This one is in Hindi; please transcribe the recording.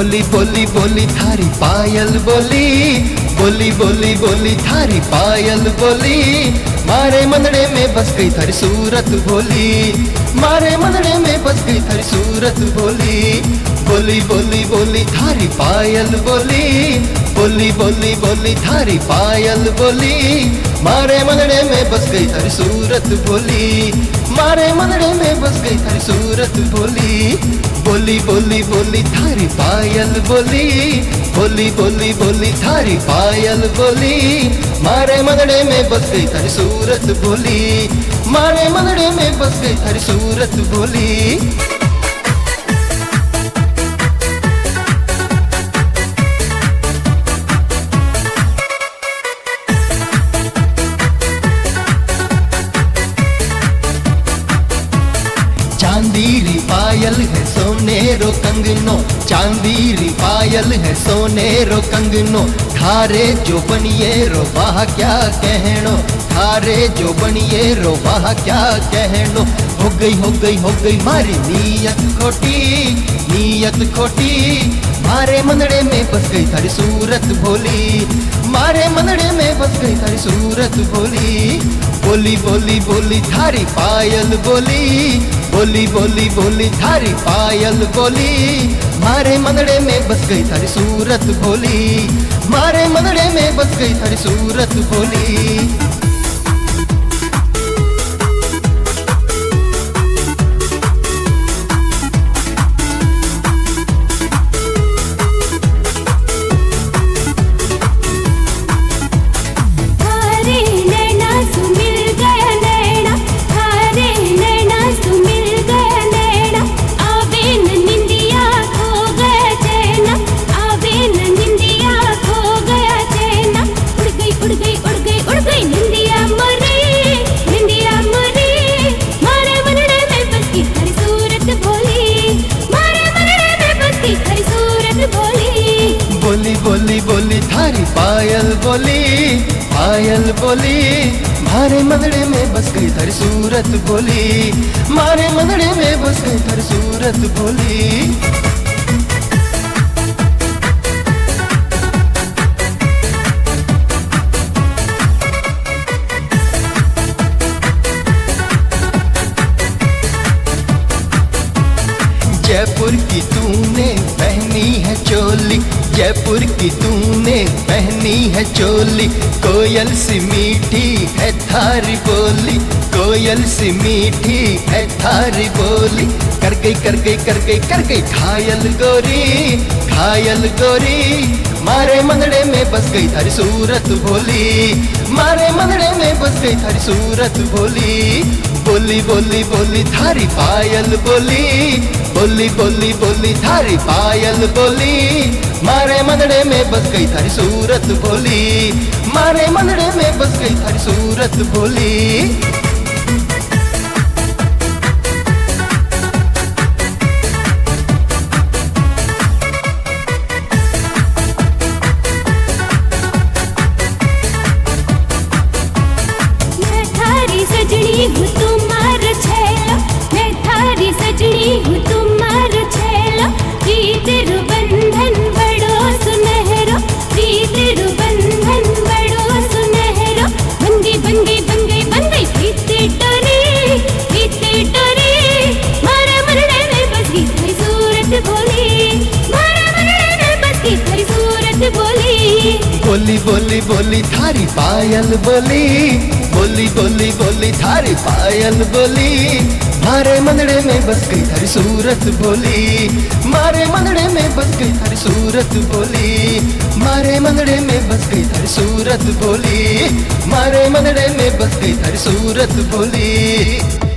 बोली बोली बोली थारी पायल बोली, बोली बोली बोली थारी पायल बोली, मारे मनड़े में बस गई थारी सूरत भोली, मारे मनड़े में बस गई थारी सूरत भोली। बोली बोली बोली थारी पायल बोली, बोली बोली बोली थारी पायल बोली, मारे मनड़े में बस गई थारी सूरत भोली, मारे मनड़े में बस गई थारी सूरत भोली। बोली बोली बोली थारी पायल बोली, बोली बोली बोली थारी पायल बोली, मारे मनड़े में बस गई थारी सूरत भोली, मारे मनड़े में बस गई थारी सूरत भोली। चांदीरी पायल है सोनेरो कंगनो, चांदीरी पायल है सोनेरो कंगनो, थारे जो बनिए रो वाह क्या कहनो, थारे जो बनिए रो वाह क्या कहनो। हो गई हो गई हो गई मारी नीयत खोटी, नीयत खोटी, मारे मनड़े में बस गई थारी सूरत भोली, मारे मनड़े में बस गई थारी सूरत भोली। बोली बोली बोली थारी पायल बोली, बोली बोली बोली थारी पायल बोली, मारे मनड़े में बस गई थारी सूरत भोली, मारे मनड़े में बस गई थारी सूरत भोली। बोली बोली बोली थारी पायल बोली, पायल बोली, मारे मनड़े में बस गई थारी सूरत भोली, मारे मनड़े में बस गई थारी सूरत भोली। जयपुर की तूने पहनी है चोली, जयपुर की तूने पहनी है चोली, कोयल सी मीठी है थारी बोली, कोयल सी मीठी है थारी बोली। कर गई कर गई कर गई कर गई घायल गोरी, घायल गोरी, मारे मनड़े में बस गई थारी सूरत भोली, मारे मनड़े में बस गई थारी सूरत भोली। बोली बोली बोली थारी पायल बोली, बोली बोली बोली थारी पायल बोली, मारे मनड़े में बस गई थारी सूरत भोली, मारे मनड़े में बस गई थारी सूरत भोली। सजनी हूँ तुम्हार छेला, मैं थारी सजनी हूँ तुम्हार छेला, प्रीतिर बंधन बड़ो सुनहरो, प्रीतिर बंधन बड़ो सुनहरो, बन गई बन गई बन गई बन गई प्रीति डोरी, प्रीति डोरी, मारे मनड़े में बस गई थारी सूरत भोली, मारे मनड़े में बस गई थारी सूरत भोली। बोली बोली बोली थारी पायल बोली, बोली बोली बोली थारी पायल बोली, मारे मनड़े में बस गई थारी सूरत भोली, मारे मनड़े में बस गई थारी सूरत भोली, मारे मनड़े में बस गई थारी सूरत भोली, मारे मनड़े में बस गई थारी सूरत भोली।